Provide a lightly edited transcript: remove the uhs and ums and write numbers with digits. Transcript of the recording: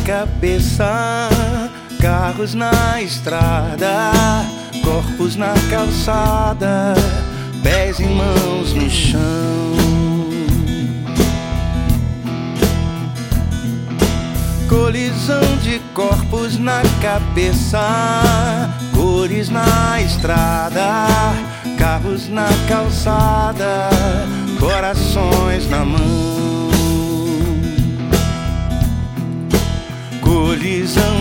cabeça, carros na estrada, corpos na calçada, pés e mãos no chão. Colisão de corpos na cabeça, cores na estrada, carros na calçada, corações na mão. Colisão